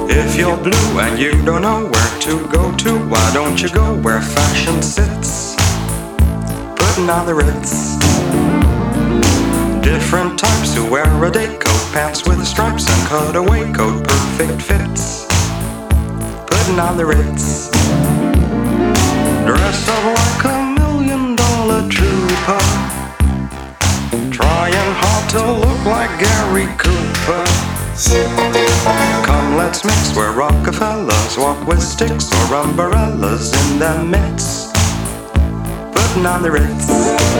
If you're blue and you don't know where to go to, why don't you go where fashion sits? Putting on the Ritz. Different types who wear a day coat, pants with stripes and cutaway coat, perfect fits. Putting on the Ritz. Dress up like $1,000,000 trooper, trying hard to look like Gary Cooper. Come, let's mix where Rockefellers walk with sticks or umbrellas in their midst. Putting on the Ritz.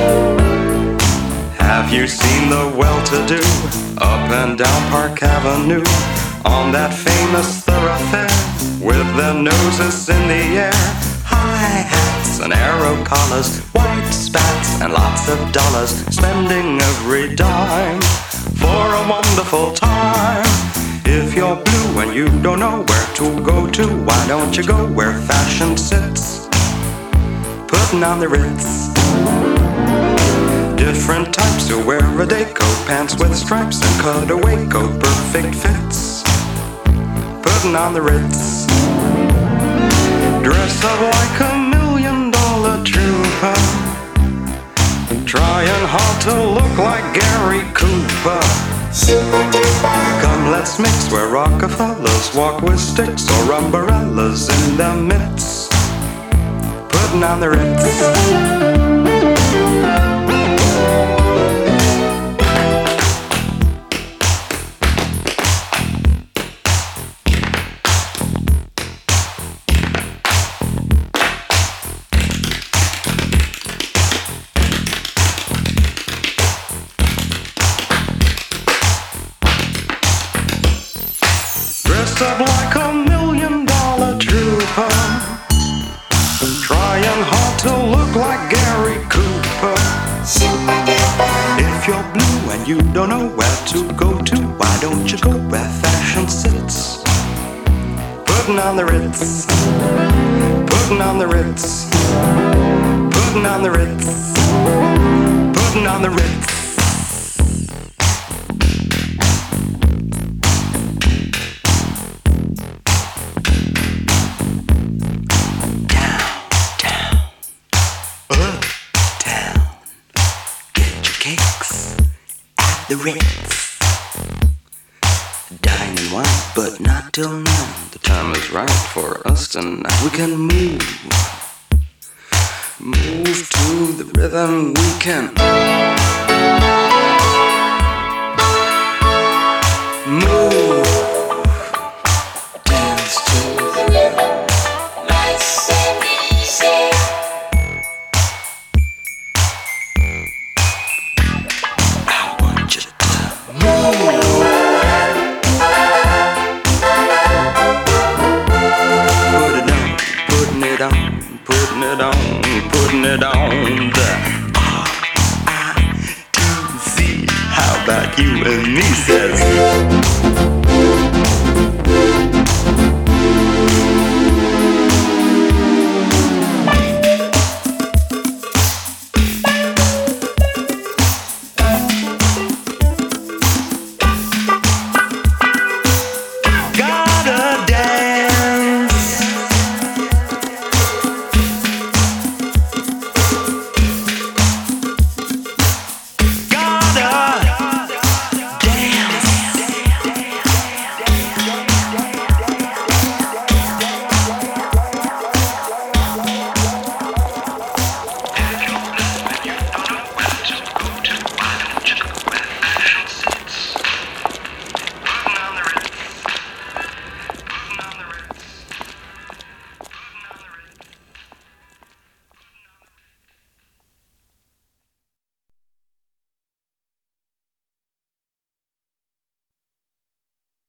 Have you seen the well-to-do up and down Park Avenue on that famous thoroughfare with their noses in the air? High hats and arrow collars, white spats and lots of dollars, spending every dime for a wonderful time. If you're blue and you don't know where to go to, why don't you go where fashion sits? Putting on the Ritz. Different types who wear a day coat, pants with stripes and cutaway coat, perfect fits. Putting on the Ritz. Dress up like $1,000,000 trooper, trying hard to look like Gary Cooper. Come, let's mix where Rockefellers walk with sticks or umbrellas in their midst. Putting on the Ritz. Dressed up like $1,000,000 trooper, trying hard to look like Gary Cooper. If you're blue and you don't know where to go to, why don't you go where fashion sits? Putting on the Ritz. Putting on the Ritz. Putting on the Ritz. Putting on the Ritz. The Ritz. Dine and wine, but not till now. The time is right for us tonight. We can move to the rhythm. We can move, dance to the rhythm. Nice and easy. Putting it on the R-I-T-Z. How about you and me, says